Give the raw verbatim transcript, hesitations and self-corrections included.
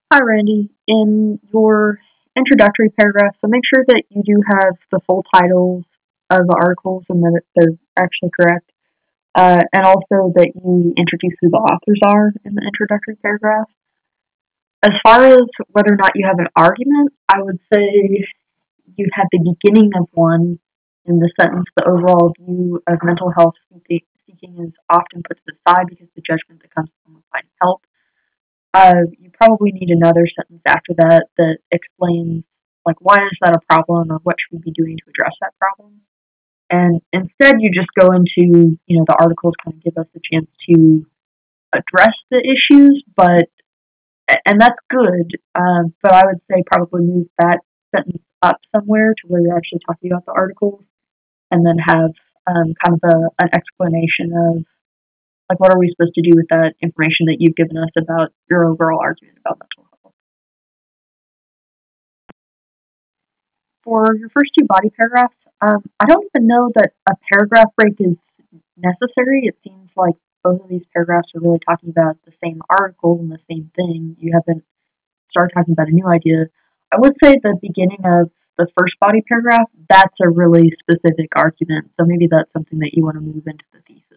Hi, Randy. In your introductory paragraph, so make sure that you do have the full titles of the articles and that they're actually correct. Uh, and also that you introduce who the authors are in the introductory paragraph. As far as whether or not you have an argument, I would say you have the beginning of one in the sentence. The overall view of mental health seeking is often put to the side because the judgment that comes from finding help. Uh, you probably need another sentence after that that explains like why is that a problem or what should we be doing to address that problem. And instead, you just go into you know the articles kind of give us a chance to address the issues, but and that's good. Um, but I would say probably move that sentence up somewhere to where you're actually talking about the articles, and then have um, kind of a, an explanation of like what are we supposed to do with that information that you've given us about your overall argument about mental health. For your first two body paragraphs, um, I don't even know that a paragraph break is necessary. It seems like both of these paragraphs are really talking about the same article and the same thing. You haven't started talking about a new idea. I would say the beginning of the first body paragraph, that's a really specific argument. So maybe that's something that you want to move into the thesis.